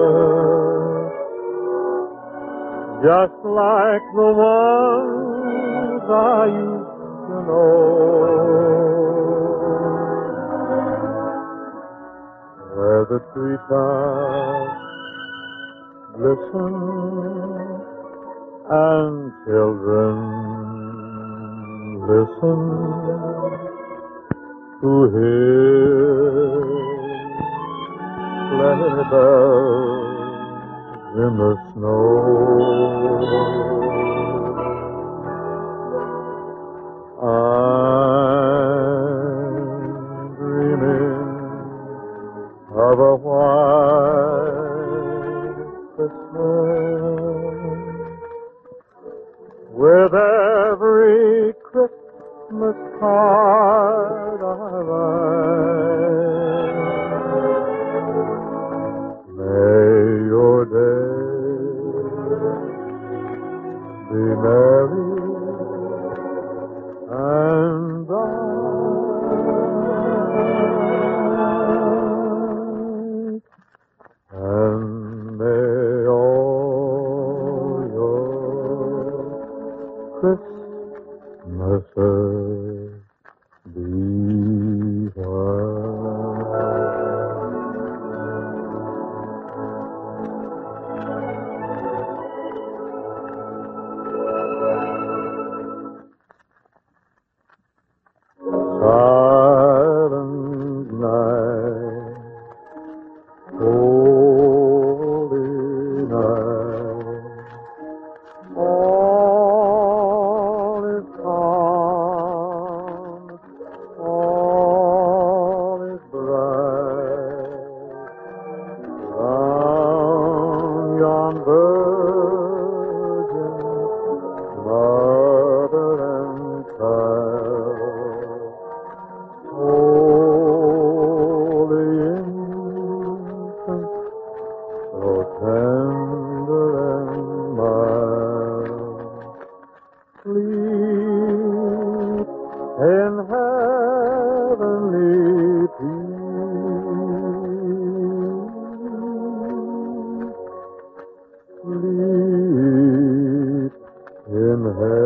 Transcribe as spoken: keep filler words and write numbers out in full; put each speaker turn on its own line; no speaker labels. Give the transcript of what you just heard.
just like the ones I used to know, where the treetops glisten and children listen to hear sleigh bells in the snow. I'm dreaming of a white Christmas with every Christmas card I write. May your day be merry and bright, and may all your Christmases be white. Silent night, holy night, all is calm, all is bright, round yon virgin, mother and child, holy infant, so tender and mild, sleep in heavenly peace, sleep in heavenly